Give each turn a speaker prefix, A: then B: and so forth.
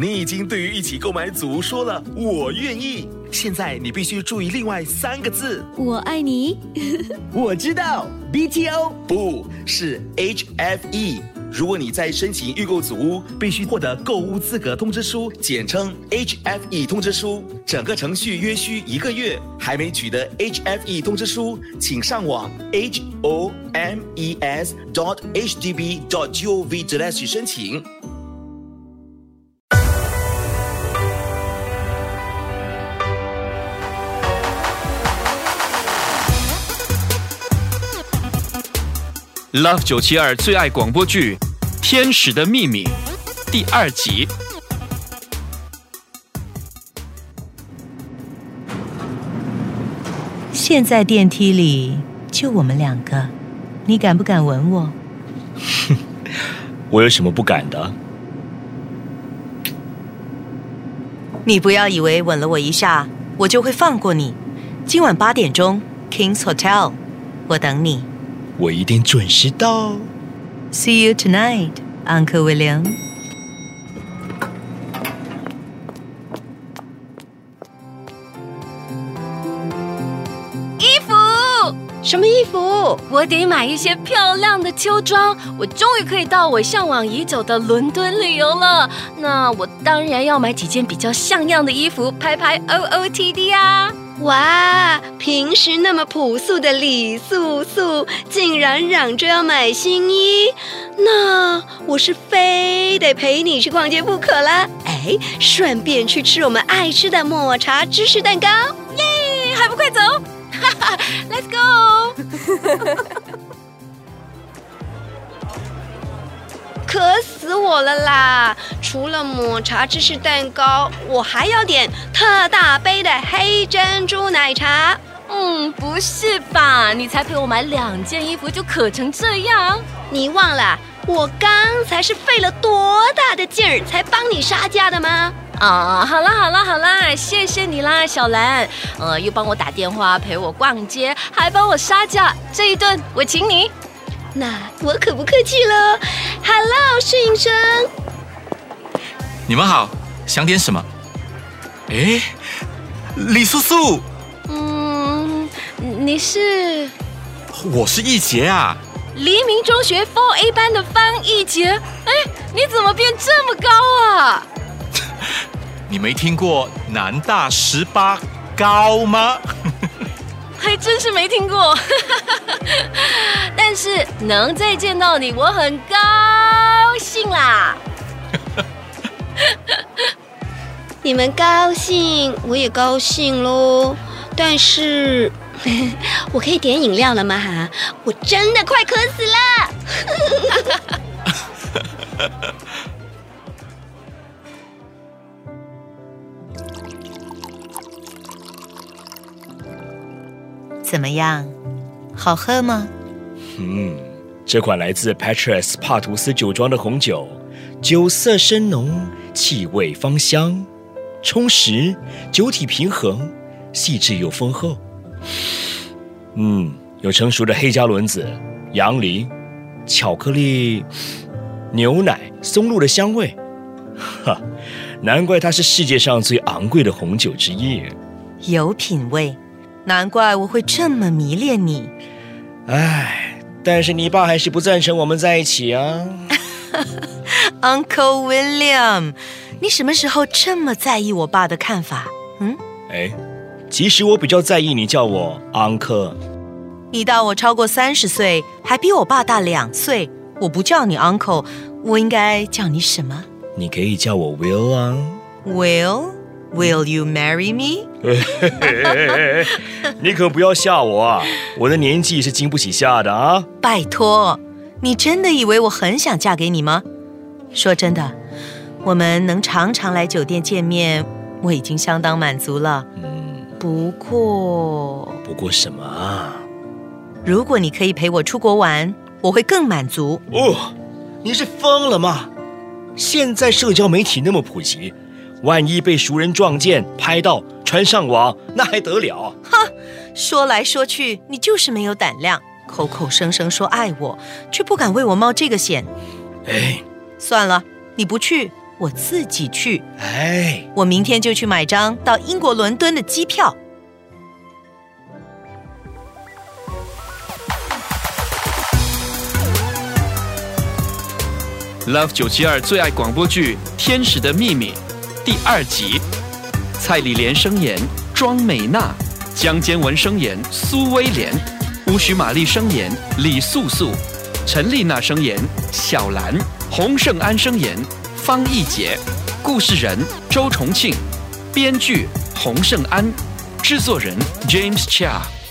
A: 你已经对于一起购买组说了我愿意，现在你必须注意另外3个字。
B: 我爱你。
C: 我知道 BTO
A: 不是 HFE。如果你在申请预购组屋，必须获得购屋资格通知书，简称 HFE 通知书，整个程序约需1个月。还没取得 HFE 通知书，请上网 homes.hdb.gov.hk 申请。
D: Love 972最爱广播剧《天使的秘密》第2集。
E: 现在电梯里就我们2个，你敢不敢吻我？
C: 我有什么不敢的？
E: 你不要以为吻了我一下，我就会放过你。今晚8点钟 King's Hotel， 我等你。
C: 我一定准时到。
E: See you tonight, Uncle William。
B: 衣服？
F: 什么衣服？
B: 我得买一些漂亮的秋装，我终于可以到我向往已久的伦敦旅游了。那我当然要买几件比较像样的衣服，拍 OOTD 啊。
F: 哇，平时那么朴素的李素素，竟然嚷着要买新衣，那我是非得陪你去逛街不可啦！哎，顺便去吃我们爱吃的抹茶芝士蛋糕，
B: 耶，还不快走！Let's go！
F: 渴死我了啦！除了抹茶芝士蛋糕，我还要点特大杯的黑珍珠奶茶。
B: 不是吧？你才陪我买2件衣服就渴成这样？
F: 你忘了我刚才是费了多大的劲儿才帮你杀价的吗？
B: 好啦，谢谢你啦，小兰。又帮我打电话陪我逛街，还帮我杀价，这一顿我请你。
F: 那我可不客气了。Hello， 侍应生。
D: 你们好，想点什么？哎，李素素。
B: 你是？
D: 我是易杰啊。
B: 黎明中学 4A 班的方易杰。哎，你怎么变这么高啊？
D: 你没听过南大18高吗？
B: 还真是没听过。但是能再见到你，我很高兴啦。
F: 你们高兴，我也高兴咯。但是我可以点饮料了吗？哈，我真的快渴死了。
E: 怎么样，好喝吗？
C: 这款来自 Petrus 帕图斯酒庄的红酒，酒色深浓，气味芳香，充实，酒体平衡，细致又丰厚。有成熟的黑加仑子、杨梨、巧克力、牛奶、松露的香味。难怪它是世界上最昂贵的红酒之一。
E: 有品味，难怪我会这么迷恋你。
C: 但是你爸还是不赞成我们在一起啊。
E: Uncle William， 你什么时候这么在意我爸的看法？
C: 其实我比较在意你叫我 Uncle。
E: 你大我超过30岁，还比我爸大2岁，我不叫你 Uncle， 我应该叫你什么？
C: 你可以叫我 Will 啊。
E: Will you marry me？
C: 你可不要吓我啊，我的年纪是经不起吓的啊。
E: 拜托，你真的以为我很想嫁给你吗？说真的，我们能常常来酒店见面，我已经相当满足了。不过
C: 什么啊？
E: 如果你可以陪我出国玩，我会更满足。
C: 你是疯了吗？现在社交媒体那么普及，万一被熟人撞见拍到传上网，那还得了？
E: 说来说去，你就是没有胆量，口口声声说爱我，却不敢为我冒这个险。
C: 哎，
E: 算了，你不去， 我自己去。
C: 哎，
E: 我明天就去买张到英国伦敦的机票。
G: Love 972最爱广播剧《天使的秘密》第2集，蔡李莲声演庄美娜，江坚文声演苏威廉，乌许玛丽声演李素素，陈丽娜声演小兰，洪胜安声演方逸杰，故事人周重庆，编剧洪胜安，制作人 James Chia。